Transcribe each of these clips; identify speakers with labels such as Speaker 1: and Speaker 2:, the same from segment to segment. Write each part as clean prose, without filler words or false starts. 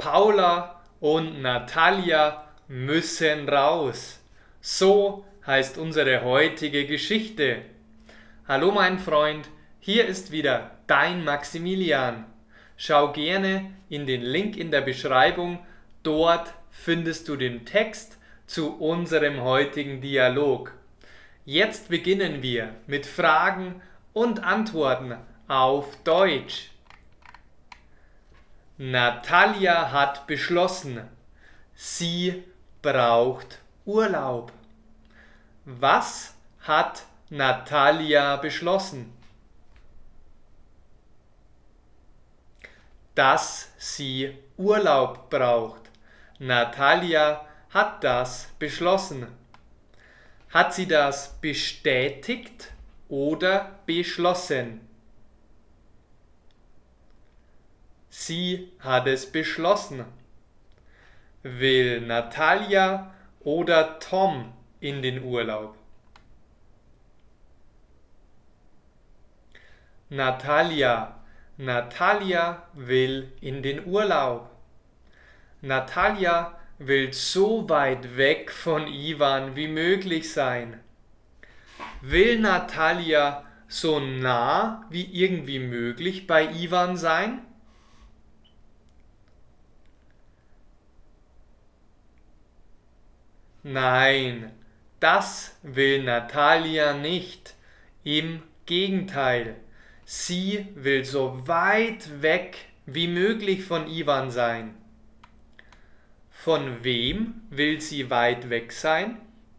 Speaker 1: Paula und Natalia müssen raus. So heißt unsere heutige Geschichte. Hallo mein Freund, hier ist wieder dein Maximilian. Schau gerne in den Link in der Beschreibung, dort findest du den Text zu unserem heutigen Dialog. Jetzt beginnen wir mit Fragen und Antworten auf Deutsch. Natalia hat beschlossen, sie braucht Urlaub. Was hat Natalia beschlossen? Dass sie Urlaub braucht. Natalia hat das beschlossen. Hat sie das bestätigt oder beschlossen? Sie hat es beschlossen. Will Natalia oder Tom in den Urlaub? Natalia. Natalia will in den Urlaub. Natalia will so weit weg von Ivan wie möglich sein. Will Natalia so nah wie irgendwie möglich bei Ivan sein? Nein, das will Natalia nicht. Im Gegenteil, sie will so weit weg wie möglich von Ivan sein. Von wem will sie weit weg sein?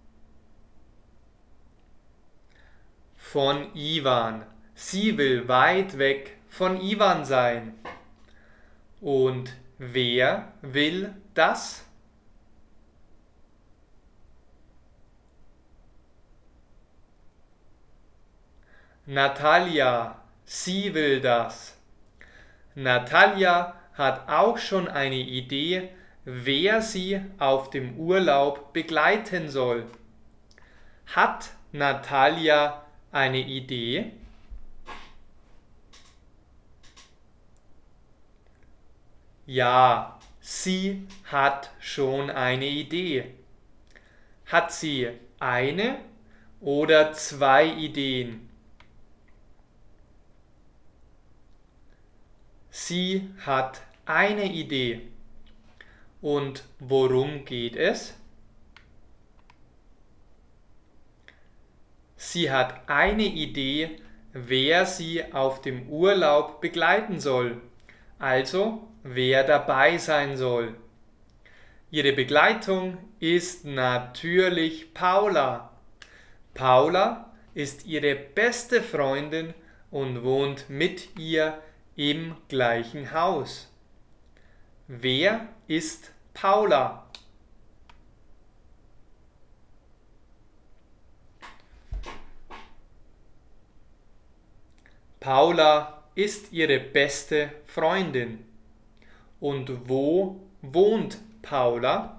Speaker 1: Von Ivan. Sie will weit weg von Ivan sein. Und wer will das? Natalia, sie will das. Natalia hat auch schon eine Idee, wer sie auf dem Urlaub begleiten soll. Hat Natalia eine Idee? Ja, sie hat schon eine Idee. Hat sie eine oder zwei Ideen? Sie hat eine Idee. Und worum geht es? Sie hat eine Idee, wer sie auf dem Urlaub begleiten soll, also wer dabei sein soll. Ihre Begleitung ist natürlich Paula. Paula ist ihre beste Freundin und wohnt mit ihr im gleichen Haus. Wer ist Paula? Paula ist ihre beste Freundin. Und wo wohnt Paula?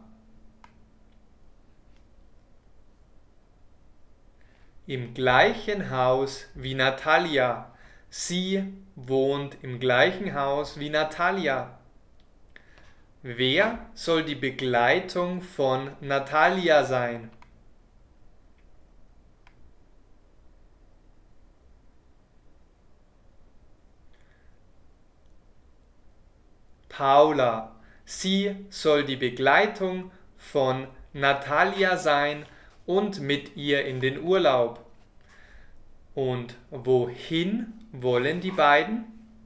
Speaker 1: Im gleichen Haus wie Natalia. Sie wohnt im gleichen Haus wie Natalia. Wer soll die Begleitung von Natalia sein? Paula. Sie soll die Begleitung von Natalia sein und mit ihr in den Urlaub. Und wohin wollen die beiden?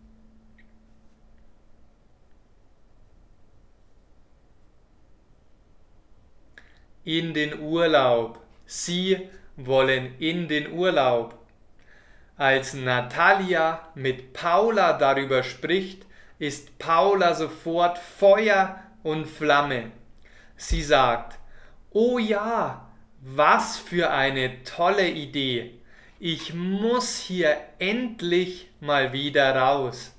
Speaker 1: In den Urlaub. Sie wollen in den Urlaub. Als Natalia mit Paula darüber spricht, ist Paula sofort Feuer und Flamme. Sie sagt: Oh ja, was für eine tolle Idee. Ich muss hier endlich mal wieder raus.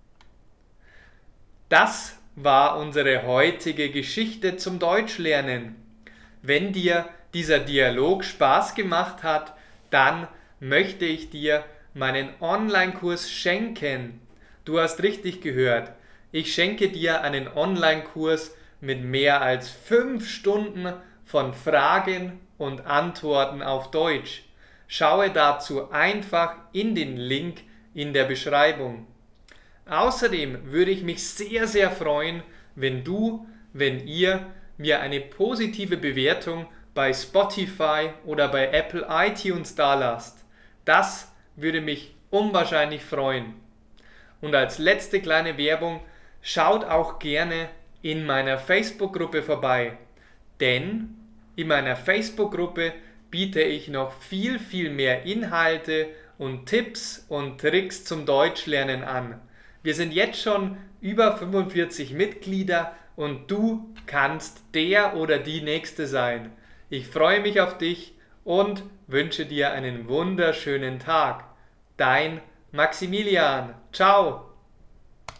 Speaker 1: Das war unsere heutige Geschichte zum Deutschlernen. Wenn dir dieser Dialog Spaß gemacht hat, dann möchte ich dir meinen Online-Kurs schenken. Du hast richtig gehört. Ich schenke dir einen Online-Kurs mit mehr als 5 Stunden von Fragen und Antworten auf Deutsch. Schaue dazu einfach in den Link in der Beschreibung. Außerdem würde ich mich sehr, sehr freuen, wenn ihr mir eine positive Bewertung bei Spotify oder bei Apple iTunes dalasst. Das würde mich unwahrscheinlich freuen. Und als letzte kleine Werbung, schaut auch gerne in meiner Facebook-Gruppe vorbei, denn in meiner Facebook-Gruppe biete ich noch viel, viel mehr Inhalte und Tipps und Tricks zum Deutschlernen an. Wir sind jetzt schon über 45 Mitglieder und du kannst der oder die Nächste sein. Ich freue mich auf dich und wünsche dir einen wunderschönen Tag. Dein Maximilian. Ciao.